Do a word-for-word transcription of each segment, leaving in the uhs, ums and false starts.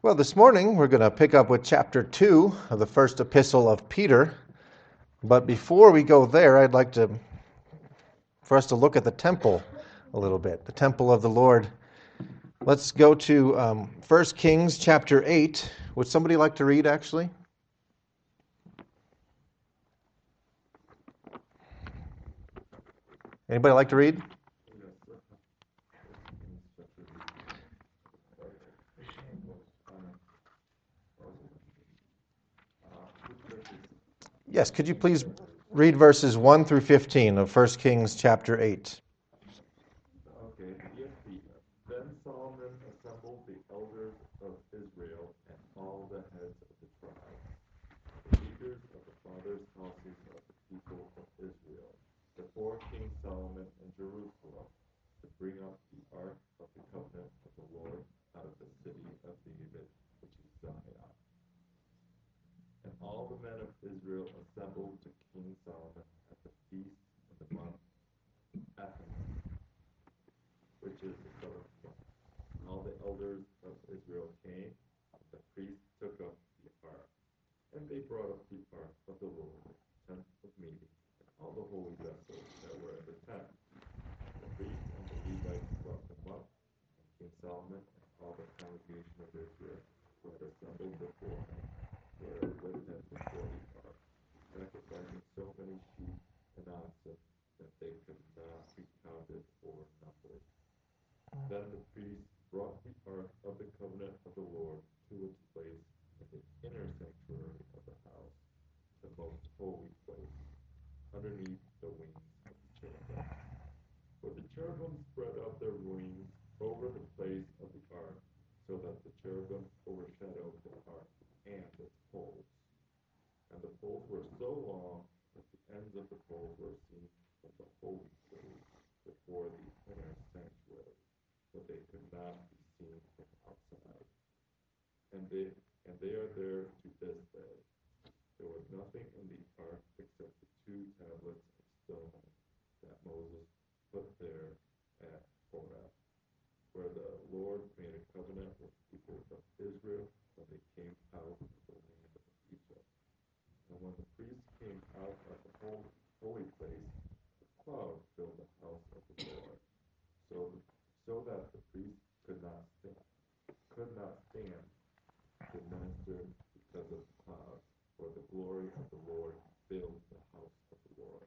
Well, this morning we're going to pick up with chapter two of the first epistle of Peter. But before we go there, I'd like to, for us to look at the temple a little bit, the temple of the Lord. Let's go to um, First Kings chapter eight. Would somebody like to read, actually? Anybody like to read? Yes, could you please read verses one through fifteen of First Kings chapter eight? Okay, yes, Peter. Then Solomon assembled the elders of Israel and all the heads of the tribes, the leaders of the fathers' houses of the people of Israel, before King Solomon in Jerusalem, to bring up the ark of the covenant of the Lord out of the city of David, which is Zion. And all the men of Israel assembled to King Solomon at the feast of the month Ethanim, which is the third month. And all the elders of Israel came, and the priests took up the ark. And they brought up the ark of the Lord, the tent of meeting, and all the holy vessels that were in the tent. The priests and the Levites brought them up, and King Solomon and all the congregation of Israel who had assembled before him were with him before the ark, sacrificing so many sheep and oxen that they could not be counted or numbered. Then the priests brought the ark of the covenant of the Lord to its place in the inner sanctuary of the house, the most holy place, underneath the wings of the cherubim. For the cherubim spread out their wings over the place of the ark, so that the cherubim overshadowed the ark and its poles. And the poles were so long that the ends of the poles were seen from the holy place before the inner sanctuary, but they could not be seen from outside. And they and they are there to this day. There was nothing in the ark except the two tablets of stone that Moses put there at Horeb, where the Lord made a covenant with the people of Israel when they came out of the land of Egypt. And when the priests came out of the holy place, a cloud filled the house of the Lord, so so that the priests could not stand, could not stand to minister because of the cloud, for the glory of the Lord filled the house of the Lord.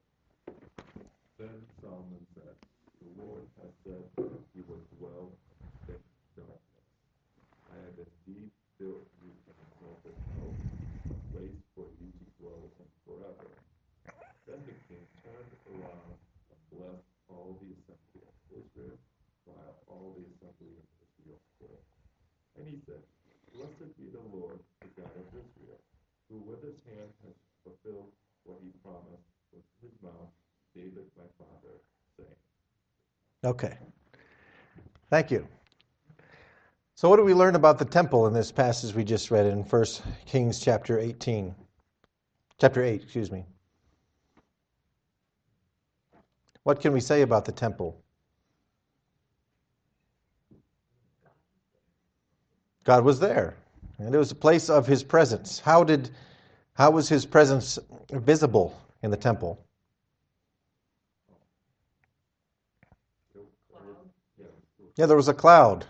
Then Solomon said, "The Lord has said that he would dwell in thick darkness. I have indeed built you an exalted house, a place for you to dwell in forever." Then the king turned around and blessed all the assembly of Israel, while all the assembly of Israel stood. And he said, "Blessed be the Lord, the God of Israel, who with his hand has fulfilled what he promised with his mouth, David my father, saying." Okay. Thank you. So what do we learn about the temple in this passage we just read in First Kings chapter eighteen? Chapter eight, excuse me. What can we say about the temple? God was there, and it was a place of his presence. How did, how was his presence visible in the temple? Yeah, there was a cloud.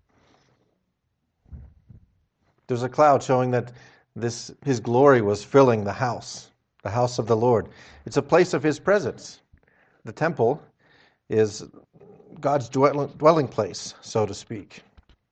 There was a cloud showing that this his glory was filling the house, the house of the Lord. It's a place of his presence. The temple is God's dwelling place, so to speak.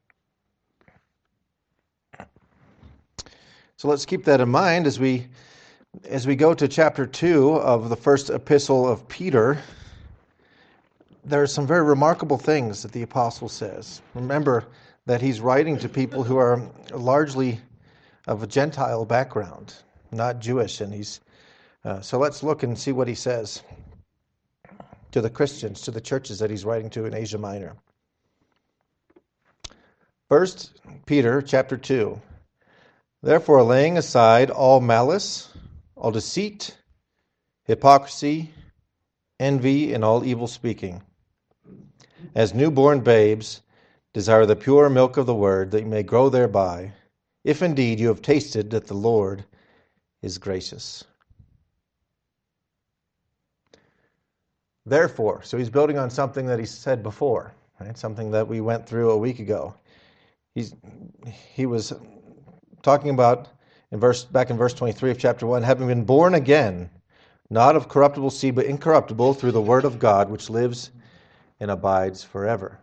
So let's keep that in mind as we as we go to chapter two of the first epistle of Peter. There are some very remarkable things that the apostle says. Remember that he's writing to people who are largely of a Gentile background, not Jewish, and he's uh, so let's look and see what he says to the Christians, to the churches that he's writing to in Asia Minor. First Peter chapter two. Therefore, laying aside all malice, all deceit, hypocrisy, envy, and all evil speaking, as newborn babes, desire the pure milk of the word, that you may grow thereby, if indeed you have tasted that the Lord is gracious. Therefore, so he's building on something that he said before, right? Something that we went through a week ago. He's he was talking about in verse back in verse twenty-three of chapter one, having been born again, not of corruptible seed, but incorruptible, through the word of God, which lives and abides forever.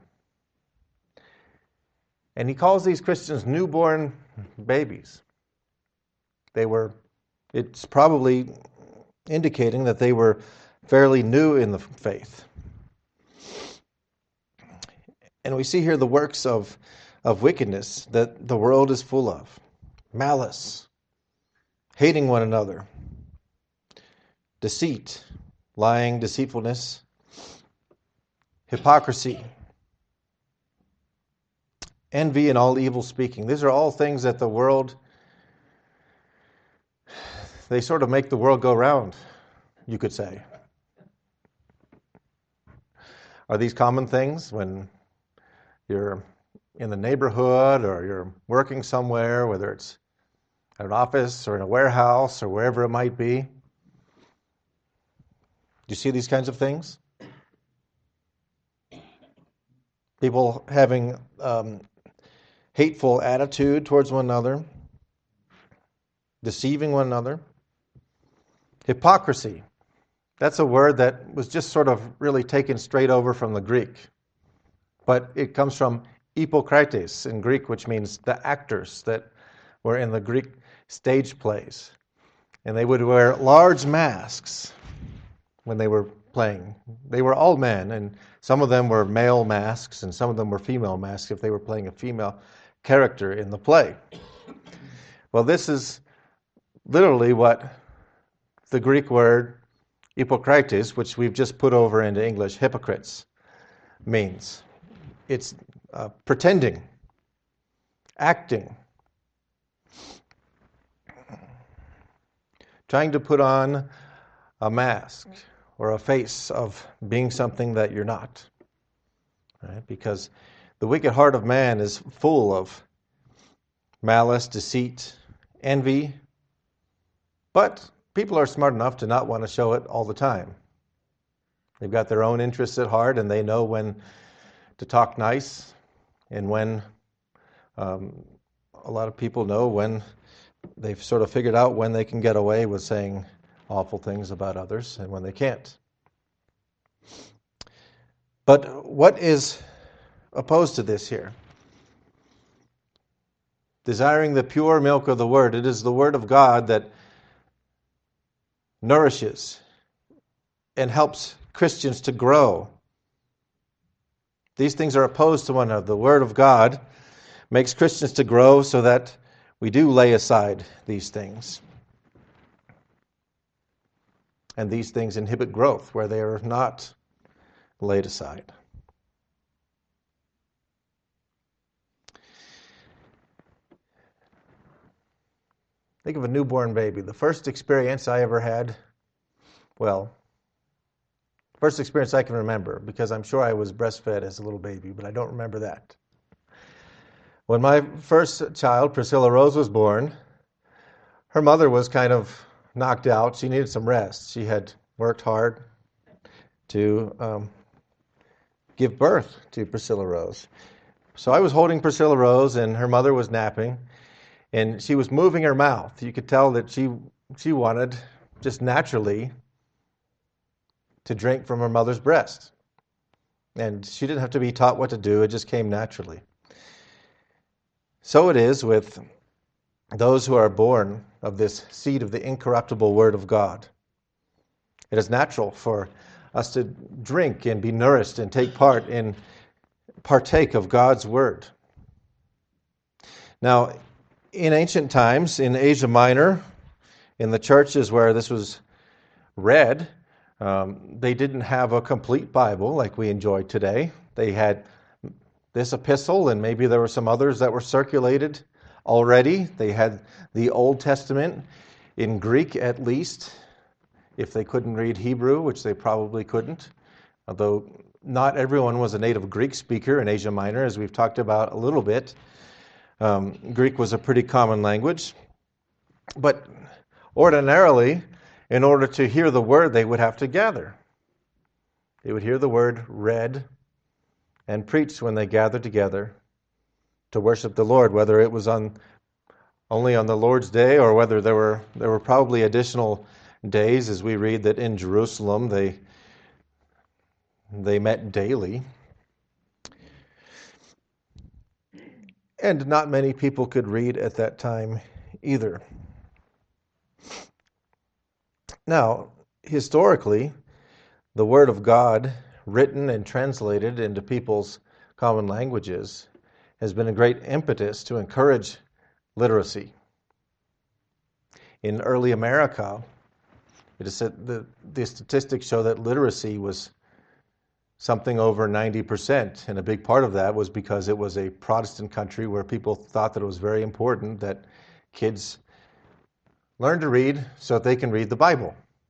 And he calls these Christians newborn babies. They were, it's probably indicating that they were fairly new in the faith. And we see here the works of, of wickedness that the world is full of. Malice, hating one another, deceit, lying, deceitfulness, hypocrisy, envy, and all evil speaking. These are all things that the world, they sort of make the world go round, you could say. Are these common things when you're in the neighborhood or you're working somewhere, whether it's at an office or in a warehouse or wherever it might be? Do you see these kinds of things? People having um, hateful attitude towards one another, deceiving one another. Hypocrisy. That's a word that was just sort of really taken straight over from the Greek. But it comes from hypokrites in Greek, which means the actors that were in the Greek stage plays. And they would wear large masks when they were playing. They were all men, and some of them were male masks, and some of them were female masks if they were playing a female character in the play. Well, this is literally what the Greek word hypokrites, which we've just put over into English, hypocrites, means. It's uh, pretending, acting, trying to put on a mask or a face of being something that you're not. Right? Because the wicked heart of man is full of malice, deceit, envy, but people are smart enough to not want to show it all the time. They've got their own interests at heart, and they know when to talk nice, and when um, a lot of people know when they've sort of figured out when they can get away with saying awful things about others and when they can't. But what is opposed to this here? Desiring the pure milk of the Word. It is the Word of God that nourishes and helps Christians to grow. These things are opposed to one another. The Word of God makes Christians to grow so that we do lay aside these things. And these things inhibit growth where they are not laid aside. Think of a newborn baby. The first experience I ever had, well, first experience I can remember, because I'm sure I was breastfed as a little baby, but I don't remember that. When my first child, Priscilla Rose, was born, her mother was kind of knocked out. She needed some rest. She had worked hard to um, give birth to Priscilla Rose. So I was holding Priscilla Rose, and her mother was napping, and she was moving her mouth. You could tell that she she wanted, just naturally, to drink from her mother's breast. And she didn't have to be taught what to do. It just came naturally. So it is with those who are born of this seed of the incorruptible Word of God. It is natural for us to drink and be nourished and take part in, partake of God's Word. Now, in ancient times, in Asia Minor, in the churches where this was read, um, they didn't have a complete Bible like we enjoy today. They had this epistle, and maybe there were some others that were circulated already. They had the Old Testament in Greek at least, if they couldn't read Hebrew, which they probably couldn't, although not everyone was a native Greek speaker in Asia Minor, as we've talked about a little bit. Um, Greek was a pretty common language. But ordinarily, in order to hear the word, they would have to gather. They would hear the word read and preached when they gathered together to worship the Lord, whether it was on only on the Lord's Day or whether there were there were probably additional days, as we read that in Jerusalem they they met daily. And not many people could read at that time either. Now, historically, the Word of God, written and translated into people's common languages, has been a great impetus to encourage literacy. In early America, it is said the, the statistics show that literacy was something over ninety percent, and a big part of that was because it was a Protestant country where people thought that it was very important that kids learn to read so that they can read the Bible.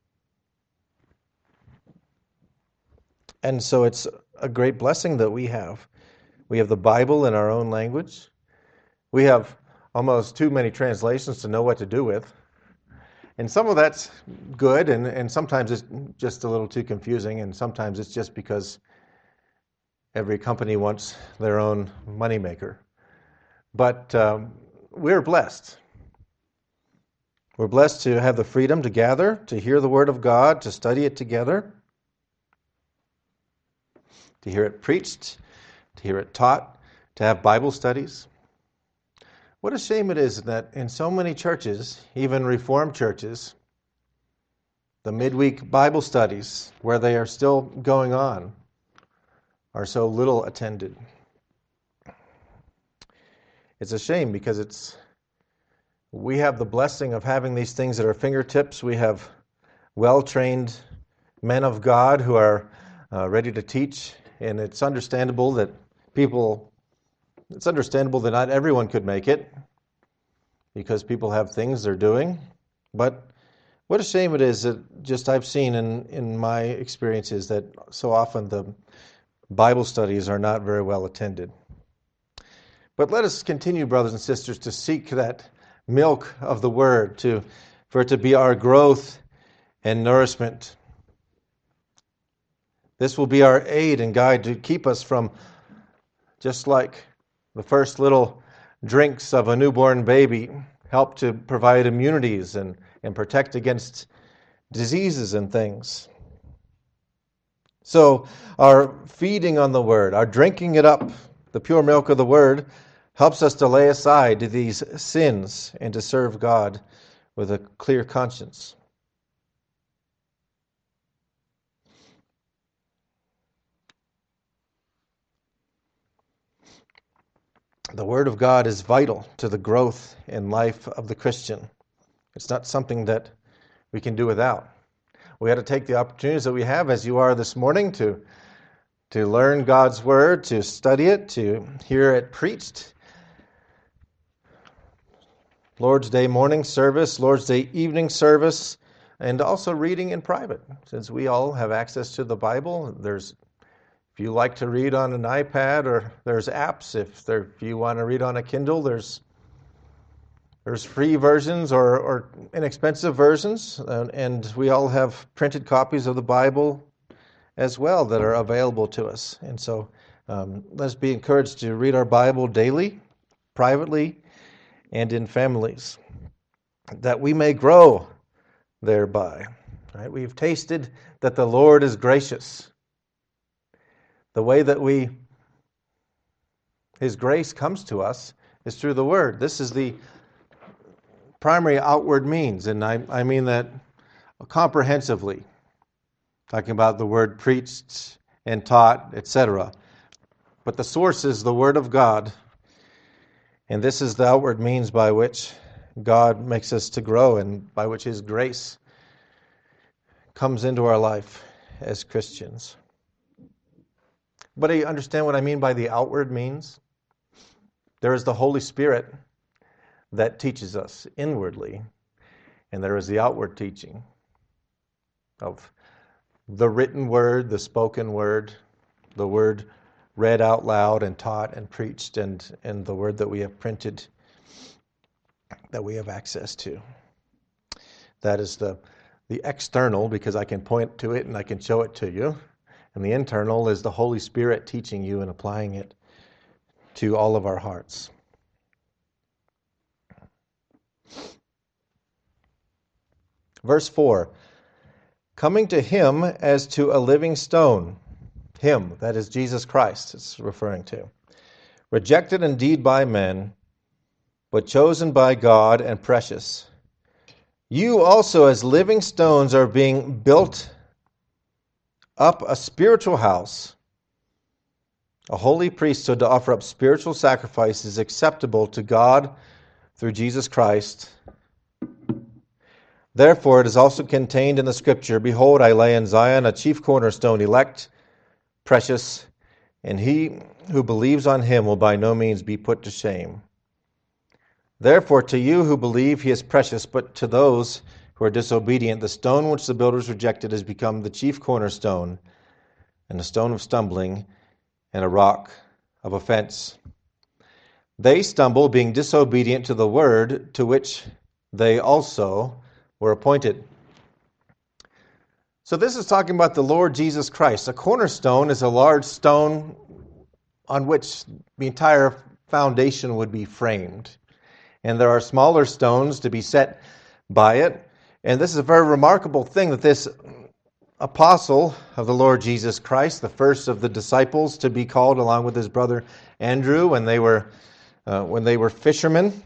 And so it's a great blessing that we have. We have the Bible in our own language. We have almost too many translations to know what to do with. And some of that's good, and, and sometimes it's just a little too confusing, and sometimes it's just because every company wants their own moneymaker. But um, we're blessed. We're blessed to have the freedom to gather, to hear the Word of God, to study it together, to hear it preached, to hear it taught, to have Bible studies. What a shame it is that in so many churches, even Reformed churches, the midweek Bible studies, where they are still going on, are so little attended. It's a shame because it's we have the blessing of having these things at our fingertips. We have well-trained men of God who are uh, ready to teach, and it's understandable that people, it's understandable that not everyone could make it because people have things they're doing. But what a shame it is that just I've seen in, in my experiences that so often the Bible studies are not very well attended. But let us continue, brothers and sisters, to seek that milk of the Word, to for it to be our growth and nourishment. This will be our aid and guide to keep us from, just like the first little drinks of a newborn baby, help to provide immunities and, and protect against diseases and things. So our feeding on the Word, our drinking it up, the pure milk of the Word, helps us to lay aside these sins and to serve God with a clear conscience. The Word of God is vital to the growth and life of the Christian. It's not something that we can do without. We have to take the opportunities that we have, as you are this morning, to, to learn God's Word, to study it, to hear it preached. Lord's Day morning service, Lord's Day evening service, and also reading in private. Since we all have access to the Bible, there's if you like to read on an iPad, or there's apps. If there, if you want to read on a Kindle, there's there's free versions or, or inexpensive versions, and, and we all have printed copies of the Bible as well that are available to us. And so um, let's be encouraged to read our Bible daily, privately, and in families, that we may grow thereby. Right? We've tasted that the Lord is gracious. The way that we, His grace comes to us is through the Word. This is the primary outward means, and I, I mean that comprehensively, talking about the Word preached and taught, et cetera. But the source is the Word of God. And this is the outward means by which God makes us to grow and by which His grace comes into our life as Christians. But do you understand what I mean by the outward means? There is the Holy Spirit that teaches us inwardly, and there is the outward teaching of the written word, the spoken word, the word read out loud and taught and preached, and, and the word that we have printed that we have access to. That is the, the external, because I can point to it and I can show it to you. And the internal is the Holy Spirit teaching you and applying it to all of our hearts. Verse four, coming to him as to a living stone. Him, that is Jesus Christ, it's referring to. Rejected indeed by men, but chosen by God and precious. You also as living stones are being built up a spiritual house, a holy priesthood to offer up spiritual sacrifices acceptable to God through Jesus Christ. Therefore it is also contained in the Scripture, behold, I lay in Zion a chief cornerstone, elect, precious, and he who believes on him will by no means be put to shame. Therefore to you who believe he is precious, but to those who are disobedient, the stone which the builders rejected has become the chief cornerstone, and a stone of stumbling, and a rock of offense. They stumble, being disobedient to the word to which they also were appointed. So this is talking about the Lord Jesus Christ. A cornerstone is a large stone on which the entire foundation would be framed. And there are smaller stones to be set by it. And this is a very remarkable thing that this apostle of the Lord Jesus Christ, the first of the disciples to be called along with his brother Andrew when they were uh, when they were fishermen,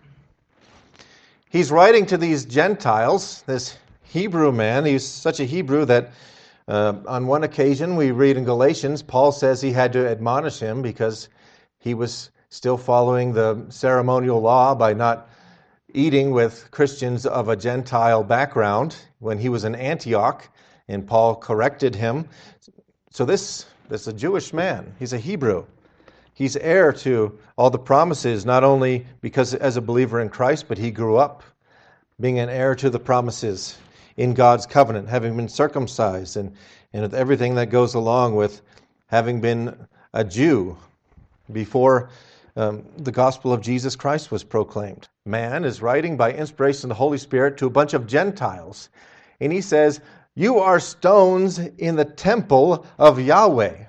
he's writing to these Gentiles, this Hebrew man. He's such a Hebrew that uh, on one occasion we read in Galatians, Paul says he had to admonish him because he was still following the ceremonial law by not eating with Christians of a Gentile background when he was in Antioch, and Paul corrected him. So this, this is a Jewish man. He's a Hebrew. He's heir to all the promises, not only because as a believer in Christ, but he grew up being an heir to the promises in God's covenant, having been circumcised, and, and with everything that goes along with having been a Jew before um, the gospel of Jesus Christ was proclaimed. Man is writing by inspiration of the Holy Spirit to a bunch of Gentiles, and he says, you are stones in the temple of Yahweh.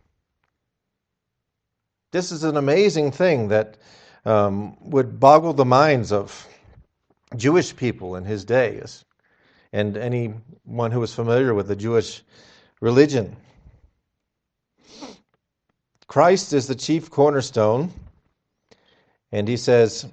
This is an amazing thing that um, would boggle the minds of Jewish people in his days and anyone who was familiar with the Jewish religion. Christ is the chief cornerstone, and he says,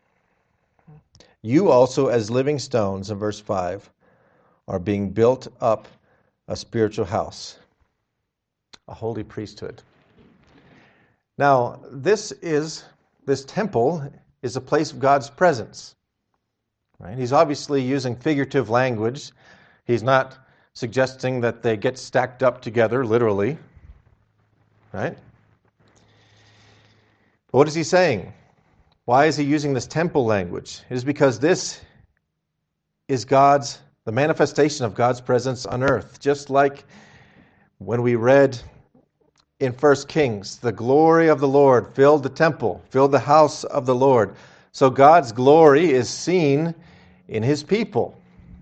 you also as living stones, in verse five, are being built up a spiritual house, a holy priesthood. Now, this is, this temple is a place of God's presence. Right? He's obviously using figurative language. He's not suggesting that they get stacked up together, literally. Right? But what is he saying? Why is he using this temple language? It is because this is God's, the manifestation of God's presence on earth. Just like when we read in First Kings, the glory of the Lord filled the temple, filled the house of the Lord. So God's glory is seen in his people.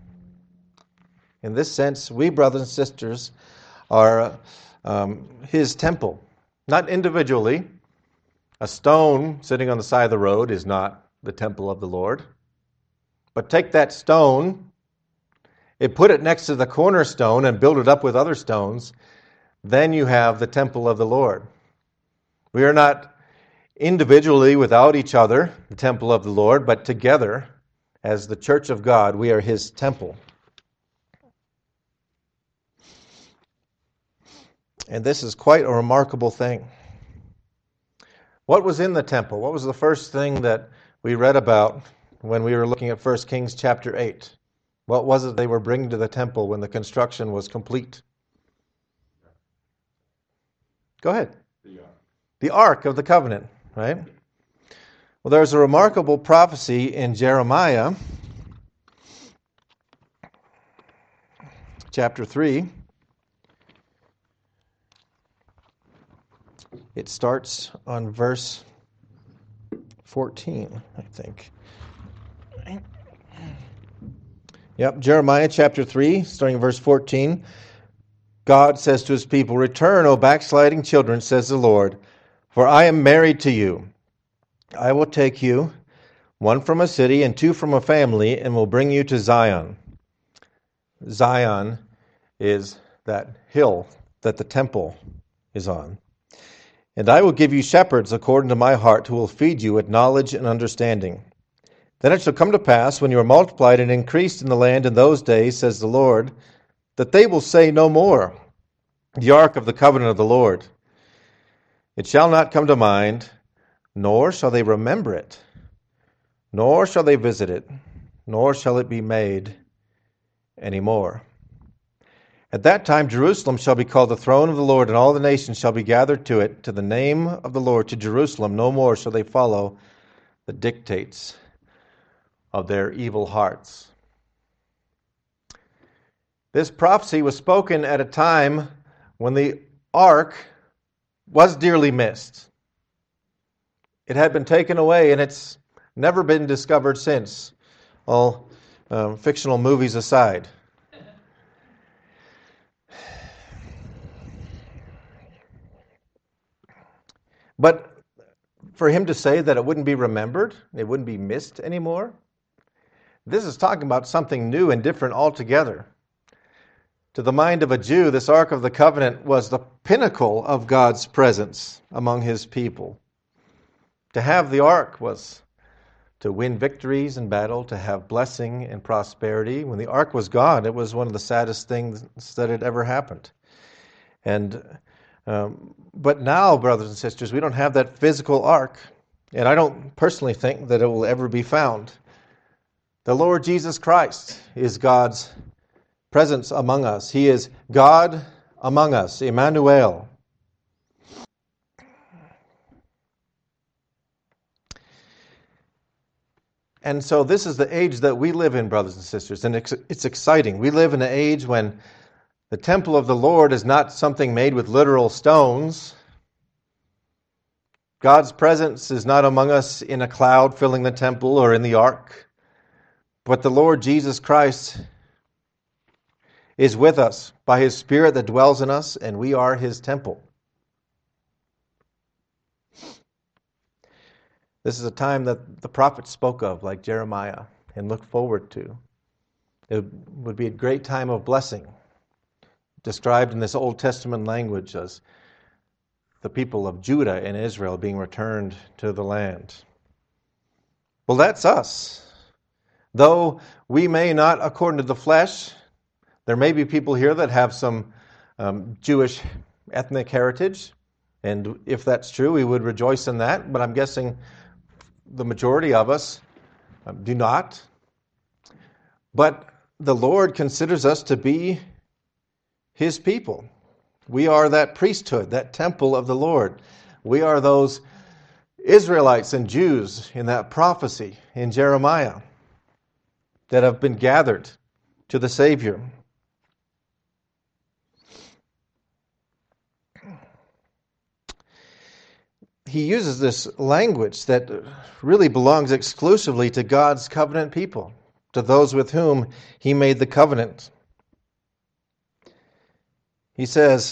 In this sense, we brothers and sisters are um, his temple. Not individually. A stone sitting on the side of the road is not the temple of the Lord. But take that stone, and put it next to the cornerstone and build it up with other stones, then you have the temple of the Lord. We are not individually without each other, the temple of the Lord, but together as the church of God, we are his temple. And this is quite a remarkable thing. What was in the temple? What was the first thing that we read about when we were looking at First Kings chapter eight? What was it they were bringing to the temple when the construction was complete? Go ahead. The ark. The Ark of the Covenant, right? Well, there's a remarkable prophecy in Jeremiah chapter three. It starts on verse fourteen, I think. Yep, Jeremiah chapter three, starting in verse fourteen. God says to his people, "Return, O backsliding children, says the Lord, for I am married to you. I will take you, one from a city and two from a family, and will bring you to Zion." Zion is that hill that the temple is on. "And I will give you shepherds according to my heart, who will feed you with knowledge and understanding. Then it shall come to pass, when you are multiplied and increased in the land in those days, says the Lord, that they will say no more, 'The ark of the covenant of the Lord.' It shall not come to mind, nor shall they remember it, nor shall they visit it, nor shall it be made any more. At that time Jerusalem shall be called the throne of the Lord, and all the nations shall be gathered to it, to the name of the Lord, to Jerusalem. No more shall they follow the dictates of their evil hearts." This prophecy was spoken at a time when the ark was dearly missed. It had been taken away, and it's never been discovered since, all um, fictional movies aside. But for him to say that it wouldn't be remembered, it wouldn't be missed anymore, this is talking about something new and different altogether. To the mind of a Jew, this Ark of the Covenant was the pinnacle of God's presence among his people. To have the Ark was to win victories in battle, to have blessing and prosperity. When the Ark was gone, it was one of the saddest things that had ever happened. And um, but now, brothers and sisters, we don't have that physical Ark, and I don't personally think that it will ever be found. The Lord Jesus Christ is God's presence among us. He is God among us, Emmanuel. And so this is the age that we live in, brothers and sisters, and it's, it's exciting. We live in an age when the temple of the Lord is not something made with literal stones. God's presence is not among us in a cloud filling the temple or in the ark, but the Lord Jesus Christ is with us by his Spirit that dwells in us, and we are his temple. This is a time that the prophets spoke of, like Jeremiah, and looked forward to. It would be a great time of blessing, described in this Old Testament language as the people of Judah and Israel being returned to the land. Well, that's us. Though we may not, according to the flesh, there may be people here that have some um, Jewish ethnic heritage, and if that's true, we would rejoice in that, but I'm guessing the majority of us um, do not. But the Lord considers us to be his people. We are that priesthood, that temple of the Lord. We are those Israelites and Jews in that prophecy in Jeremiah that have been gathered to the Savior. He uses this language that really belongs exclusively to God's covenant people, to those with whom he made the covenant. He says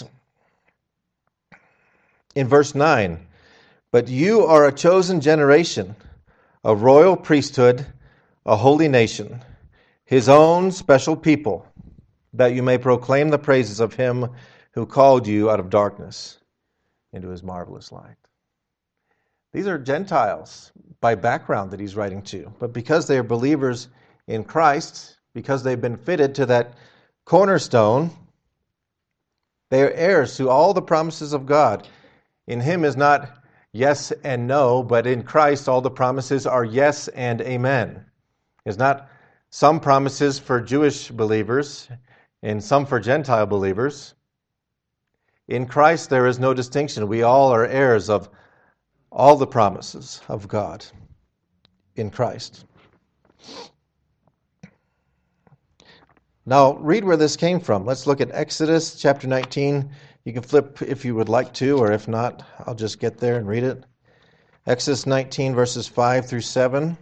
in verse nine, "But you are a chosen generation, a royal priesthood, a holy nation, his own special people, that you may proclaim the praises of him who called you out of darkness into his marvelous light." These are Gentiles by background that he's writing to, but because they are believers in Christ, because they've been fitted to that cornerstone, they are heirs to all the promises of God. In him is not yes and no, but in Christ all the promises are yes and amen. It's not some promises for Jewish believers and some for Gentile believers. In Christ there is no distinction. We all are heirs of all the promises of God in Christ. Now, read where this came from. Let's look at Exodus chapter nineteen, You can flip if you would like to, or if not, I'll just get there and read it. Exodus nineteen, verses five through seven.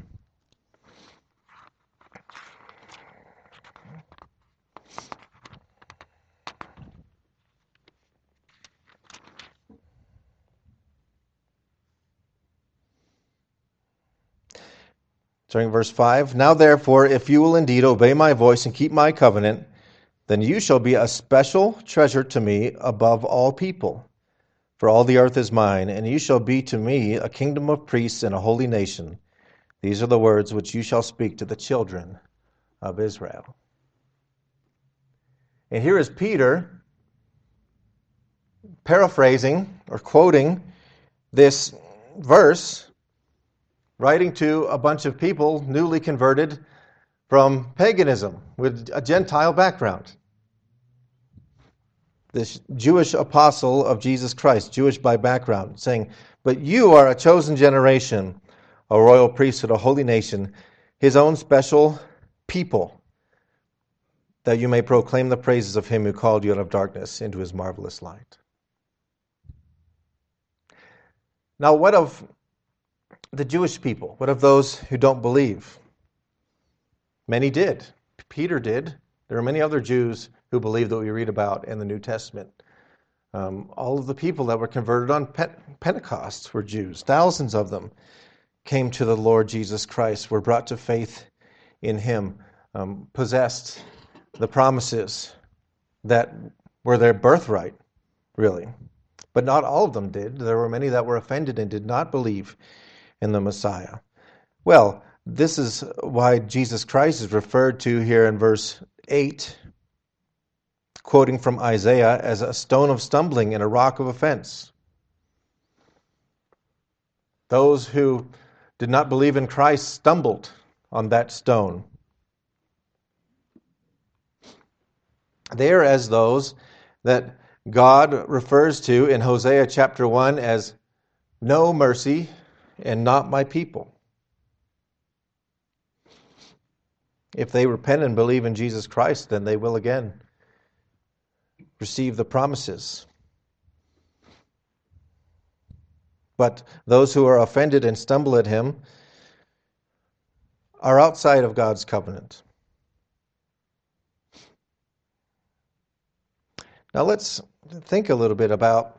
Starting verse five. Now therefore, if you will indeed obey my voice and keep my covenant, then you shall be a special treasure to me above all people. For all the earth is mine, and you shall be to me a kingdom of priests and a holy nation. These are the words which you shall speak to the children of Israel. And here is Peter paraphrasing or quoting this verse, writing to a bunch of people newly converted from paganism with a Gentile background. This Jewish apostle of Jesus Christ, Jewish by background, saying, but you are a chosen generation, a royal priesthood, a holy nation, his own special people, that you may proclaim the praises of him who called you out of darkness into his marvelous light. Now, what of the Jewish people? What of those who don't believe? Many did. Peter did. There are many other Jews who believe that we read about in the New Testament. Um, all of the people that were converted on Pentecost were Jews. Thousands of them came to the Lord Jesus Christ, were brought to faith in him, um, possessed the promises that were their birthright, really. But not all of them did. There were many that were offended and did not believe in the Messiah. Well, this is why Jesus Christ is referred to here in verse eight, quoting from Isaiah, as a stone of stumbling and a rock of offense. Those who did not believe in Christ stumbled on that stone. They are as those that God refers to in Hosea chapter one as no mercy and not my people. If they repent and believe in Jesus Christ, then they will again receive the promises. But those who are offended and stumble at him are outside of God's covenant. Now let's think a little bit about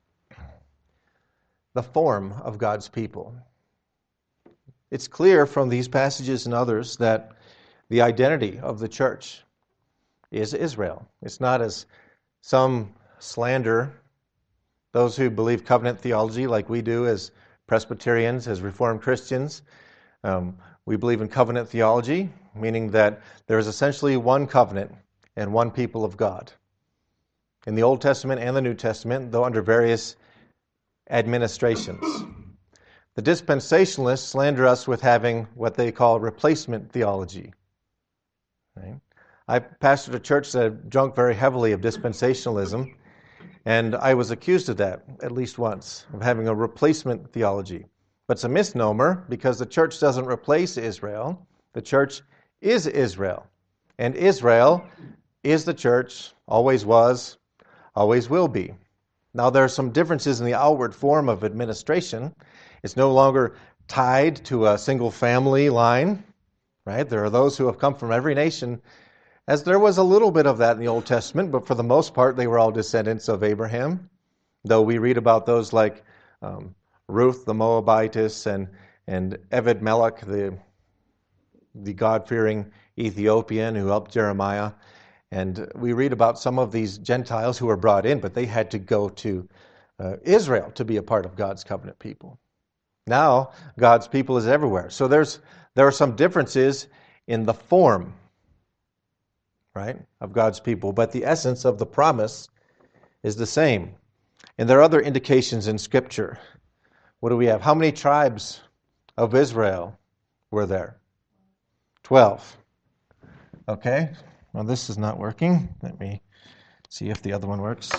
the form of God's people. It's clear from these passages and others that the identity of the church is Israel. It's not as some slander those who believe covenant theology like we do as Presbyterians, as Reformed Christians. Um, we believe in covenant theology, meaning that there is essentially one covenant and one people of God. In the Old Testament and the New Testament, though under various administrations. The dispensationalists slander us with having what they call replacement theology. Right? I pastored a church that drank very heavily of dispensationalism, and I was accused of that at least once, of having a replacement theology. But it's a misnomer because the church doesn't replace Israel. The church is Israel. And Israel is the church, always was, always will be. Now, there are some differences in the outward form of administration. It's no longer tied to a single family line, right? There are those who have come from every nation, as there was a little bit of that in the Old Testament, but for the most part, they were all descendants of Abraham, though we read about those like um, Ruth the Moabitess and, and Ebed-Melech, the, the God-fearing Ethiopian who helped Jeremiah. And we read about some of these Gentiles who were brought in, but they had to go to uh, Israel to be a part of God's covenant people. Now, God's people is everywhere. So there's there are some differences in the form, right, of God's people, but the essence of the promise is the same. And there are other indications in Scripture. What do we have? How many tribes of Israel were there? Twelve. Okay. Well, this is not working. Let me see if the other one works.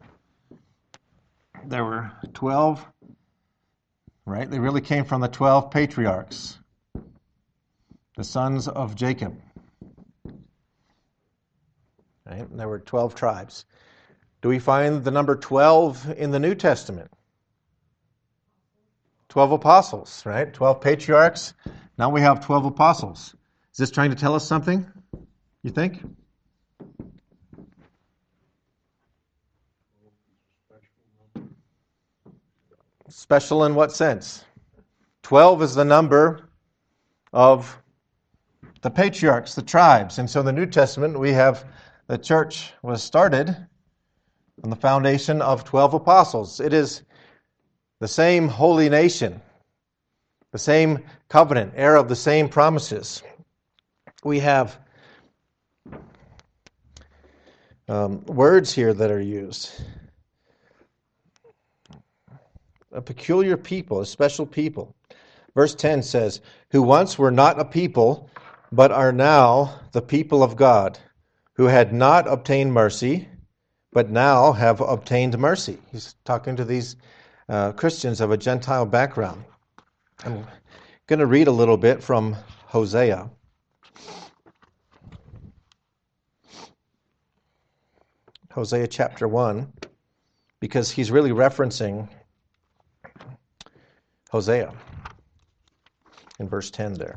There were twelve, right? They really came from the twelve patriarchs, the sons of Jacob. Right? And there were twelve tribes. do we find the number twelve in the New Testament? twelve apostles, right? twelve patriarchs. Now we have twelve apostles. Is this trying to tell us something, you think? Special in what sense? twelve is the number of the patriarchs, the tribes. And so in the New Testament, we have the church was started on the foundation of twelve apostles. It is the same holy nation, the same covenant, heir of the same promises. We have um, words here that are used. A peculiar people, a special people. Verse ten says, who once were not a people, but are now the people of God, who had not obtained mercy, but now have obtained mercy. He's talking to these uh, Christians of a Gentile background. I'm going to read a little bit from Hosea. Hosea chapter one, because he's really referencing Hosea in verse ten there.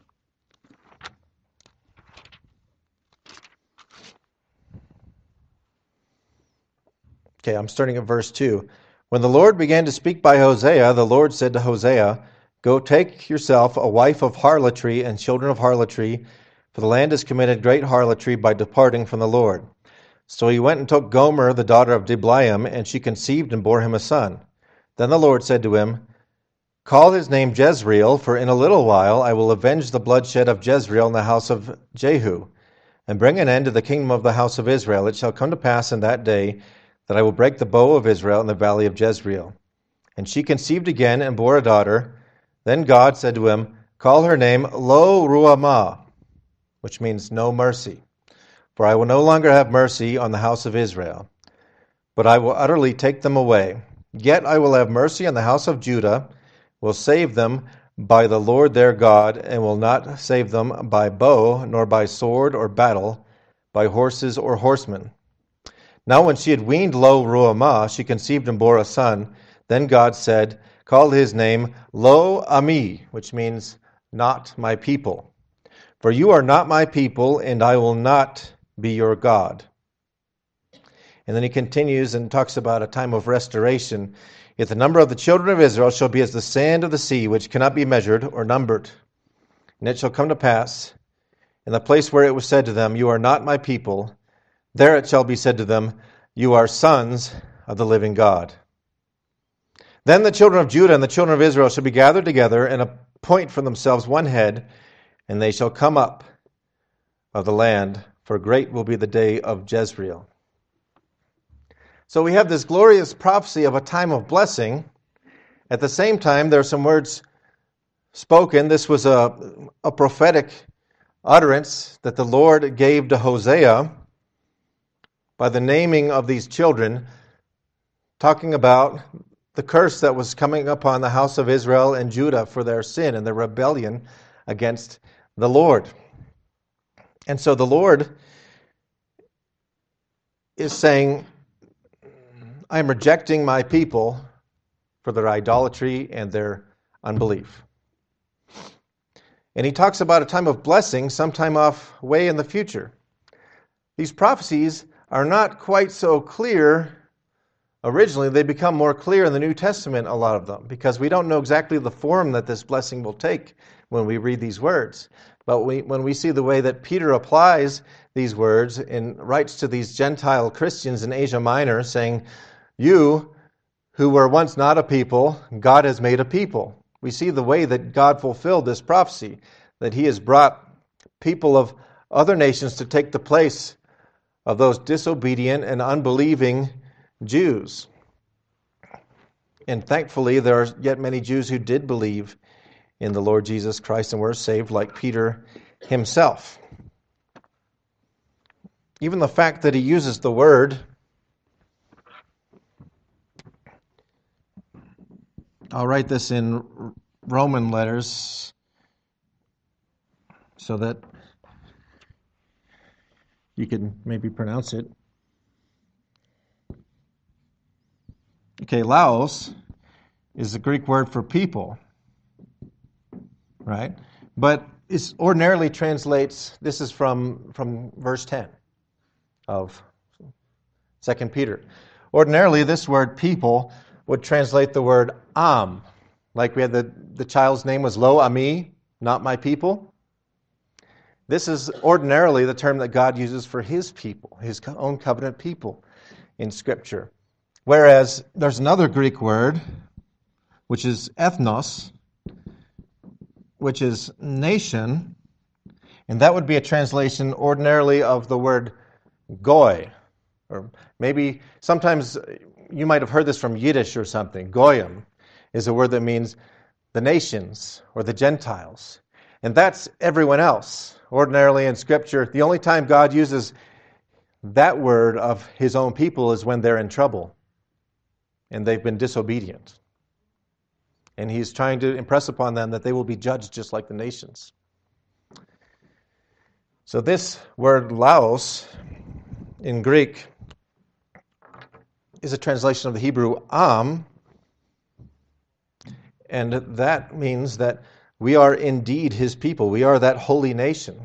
Okay, I'm starting at verse two. When the Lord began to speak by Hosea, the Lord said to Hosea, go take yourself a wife of harlotry and children of harlotry, for the land has committed great harlotry by departing from the Lord. So he went and took Gomer, the daughter of Diblaim, and she conceived and bore him a son. Then the Lord said to him, call his name Jezreel, for in a little while I will avenge the bloodshed of Jezreel in the house of Jehu, and bring an end to the kingdom of the house of Israel. It shall come to pass in that day that I will break the bow of Israel in the valley of Jezreel. And she conceived again and bore a daughter. Then God said to him, call her name Lo Ruhamah, which means no mercy. For I will no longer have mercy on the house of Israel, but I will utterly take them away. Yet I will have mercy on the house of Judah, will save them by the Lord their God, and will not save them by bow, nor by sword or battle, by horses or horsemen. Now when she had weaned Lo Ruhamah, she conceived and bore a son. Then God said, call his name Lo Ami, which means not my people. For you are not my people, and I will not be your God. And then he continues and talks about a time of restoration. Yet the number of the children of Israel shall be as the sand of the sea, which cannot be measured or numbered. And it shall come to pass, in the place where it was said to them, you are not my people, there it shall be said to them, you are sons of the living God. Then the children of Judah and the children of Israel shall be gathered together and appoint for themselves one head, and they shall come up of the land, for great will be the day of Jezreel. So we have this glorious prophecy of a time of blessing. At the same time, there are some words spoken. This was a, a prophetic utterance that the Lord gave to Hosea by the naming of these children, talking about the curse that was coming upon the house of Israel and Judah for their sin and their rebellion against the Lord. And so the Lord is saying, I am rejecting my people for their idolatry and their unbelief. And he talks about a time of blessing sometime off way in the future. These prophecies are not quite so clear originally. They become more clear in the New Testament, a lot of them, because we don't know exactly the form that this blessing will take when we read these words. But we, when we see the way that Peter applies these words and writes to these Gentile Christians in Asia Minor, saying, you who were once not a people, God has made a people. We see the way that God fulfilled this prophecy, that he has brought people of other nations to take the place of those disobedient and unbelieving Jews. And thankfully, there are yet many Jews who did believe in the Lord Jesus Christ and were saved, like Peter himself. Even the fact that he uses the word, I'll write this in Roman letters so that you can maybe pronounce it. Okay, Laos is the Greek word for people, right? But it ordinarily translates, this is from, from verse ten of Second Peter. Ordinarily, this word people would translate the word am. Like we had the, the child's name was Lo Ami, not my people. This is ordinarily the term that God uses for his people, his own covenant people in Scripture. Whereas there's another Greek word, which is ethnos, which is nation, and that would be a translation ordinarily of the word goy. Or maybe sometimes you might have heard this from Yiddish or something. Goyim is a word that means the nations or the Gentiles. And that's everyone else. Ordinarily in Scripture, the only time God uses that word of his own people is when they're in trouble and they've been disobedient. And he's trying to impress upon them that they will be judged just like the nations. So this word Laos in Greek is a translation of the Hebrew am, and that means that we are indeed his people. We are that holy nation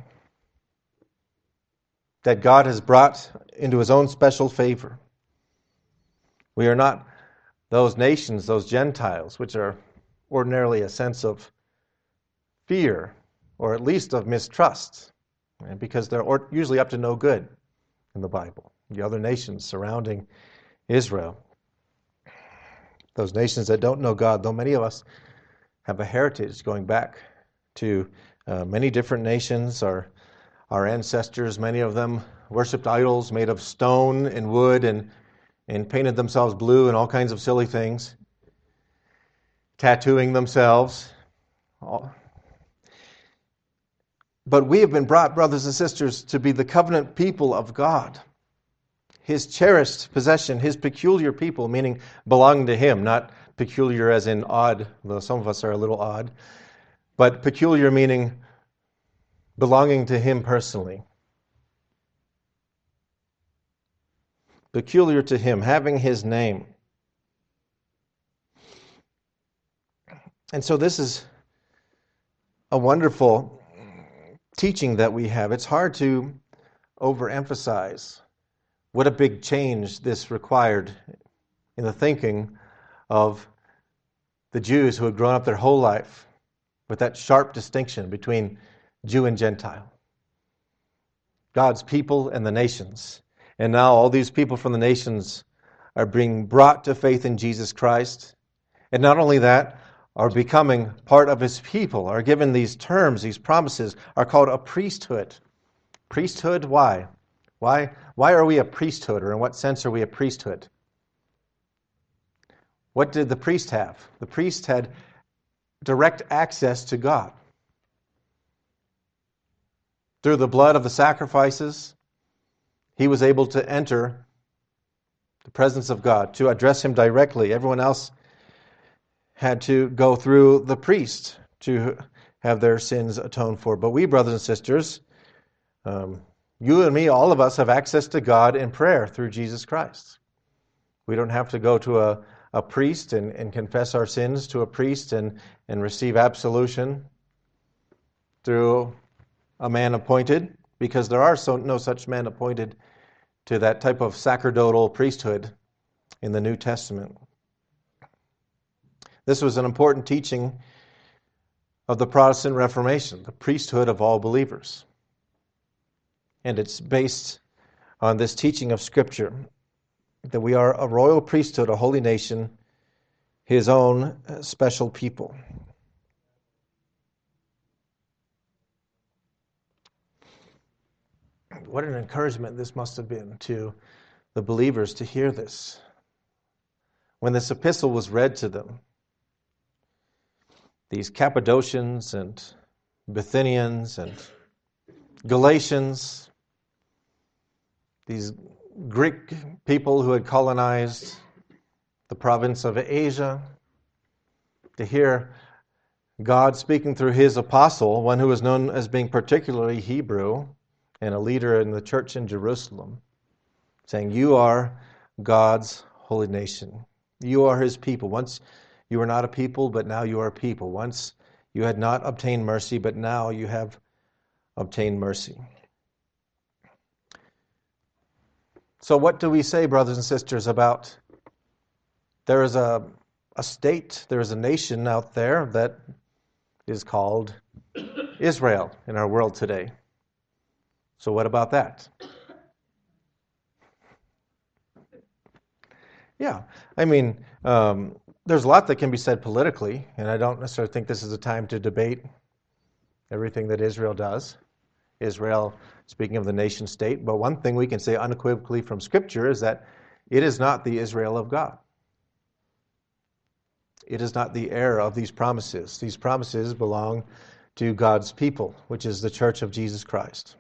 that God has brought into his own special favor. We are not those nations, those Gentiles, which are ordinarily a sense of fear, or at least of mistrust, because they're usually up to no good in the Bible. The other nations surrounding Israel, those nations that don't know God, though many of us have a heritage going back to uh, many different nations. Our, our ancestors, many of them worshipped idols made of stone and wood and, and painted themselves blue and all kinds of silly things, tattooing themselves. But we have been brought, brothers and sisters, to be the covenant people of God, his cherished possession, his peculiar people, meaning belonging to him, not peculiar as in odd, though some of us are a little odd, but peculiar meaning belonging to him personally. Peculiar to him, having his name. And so this is a wonderful teaching that we have. It's hard to overemphasize what a big change this required in the thinking of the Jews who had grown up their whole life with that sharp distinction between Jew and Gentile, God's people and the nations. And now all these people from the nations are being brought to faith in Jesus Christ. And not only that, are becoming part of his people, are given these terms, these promises, are called a priesthood. Priesthood, why? Why, why are we a priesthood, or in what sense are we a priesthood? What did the priest have? The priest had direct access to God. Through the blood of the sacrifices, he was able to enter the presence of God, to address him directly. Everyone else had to go through the priest to have their sins atoned for. But we, brothers and sisters, um, you and me, all of us have access to God in prayer through Jesus Christ. We don't have to go to a, a priest and, and confess our sins to a priest and, and receive absolution through a man appointed, because there are so, no such men appointed to that type of sacerdotal priesthood in the New Testament. This was an important teaching of the Protestant Reformation, the priesthood of all believers. And it's based on this teaching of Scripture, that we are a royal priesthood, a holy nation, his own special people. What an encouragement this must have been to the believers to hear this. When this epistle was read to them, these Cappadocians and Bithynians and Galatians, these Greek people who had colonized the province of Asia, to hear God speaking through his apostle, one who was known as being particularly Hebrew and a leader in the church in Jerusalem, saying, "You are God's holy nation. You are his people. Once you were not a people, but now you are a people. Once you had not obtained mercy, but now you have obtained mercy. So what do we say, brothers and sisters, about there is a, a state, there is a nation out there that is called Israel in our world today? So what about that? Yeah, I mean, um, there's a lot that can be said politically, and I don't necessarily think this is a time to debate everything that Israel does. Israel, speaking of the nation state, but one thing we can say unequivocally from Scripture is that it is not the Israel of God. It is not the heir of these promises. These promises belong to God's people, which is the church of Jesus Christ.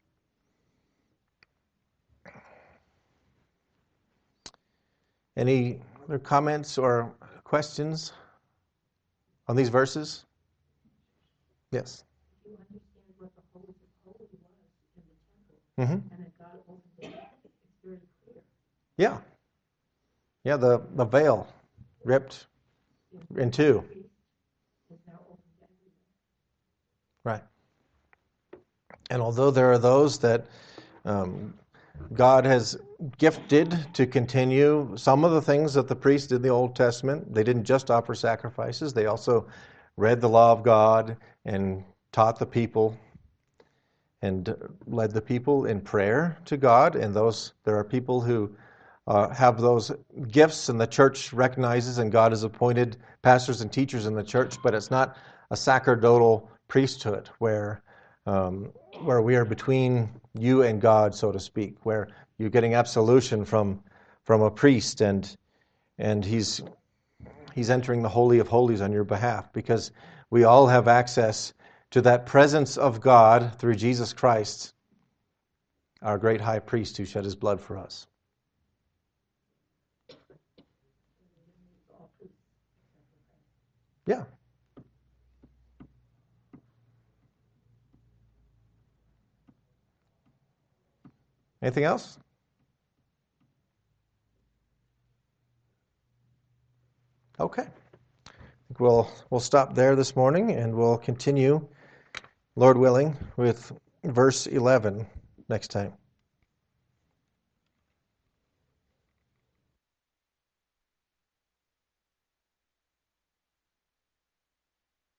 Any other comments or questions on these verses? Yes. You understand what the Holy of Holies was in the temple, Mm-hmm. and that God opened it up, it's very clear. Yeah. Yeah, the, the veil ripped in two. Is now open to everyone. Right. And although there are those that um, God has gifted to continue some of the things that the priests did in the Old Testament, they didn't just offer sacrifices, they also read the law of God and taught the people and led the people in prayer to God. And those there are people who uh, have those gifts, and the church recognizes, and God has appointed pastors and teachers in the church, but it's not a sacerdotal priesthood where um, where we are between you and God, so to speak, where you're getting absolution from from a priest, and and he's he's entering the Holy of Holies on your behalf, because we all have access to that presence of God through Jesus Christ, our great high priest who shed his blood for us. Yeah. Anything else? Okay. I think we'll we'll stop there this morning, and we'll continue, Lord willing, with verse eleven next time.